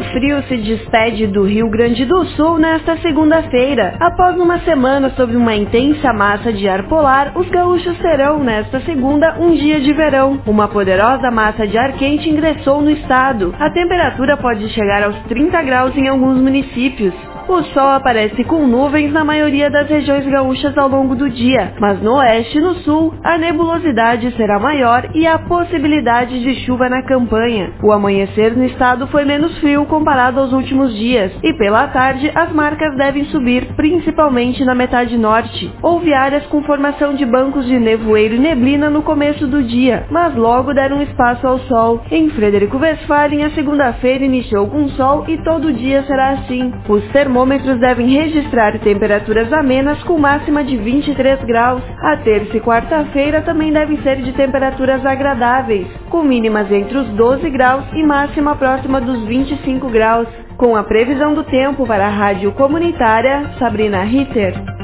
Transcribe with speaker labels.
Speaker 1: frio se despede do Rio Grande do Sul nesta segunda-feira. Após uma semana sob uma intensa massa de ar polar, os gaúchos terão nesta segunda um dia de verão. Uma poderosa massa de ar quente ingressou no estado. A temperatura pode chegar aos 30 graus em alguns municípios. O sol aparece com nuvens na maioria das regiões gaúchas ao longo do dia, mas no oeste e no sul, a nebulosidade será maior e há possibilidade de chuva na campanha. O amanhecer no estado foi menos frio comparado aos últimos dias, e pela tarde as marcas devem subir, principalmente na metade norte. Houve áreas com formação de bancos de nevoeiro e neblina no começo do dia, mas logo deram espaço ao sol. Em Frederico Westphalen, a segunda-feira iniciou com sol e todo dia será assim. Os termômetros devem registrar temperaturas amenas com máxima de 23 graus. A terça e quarta-feira também devem ser de temperaturas agradáveis, com mínimas entre os 12 graus e máxima próxima dos 25 graus. Com a previsão do tempo para a Rádio Comunitária, Sabrina Ritter.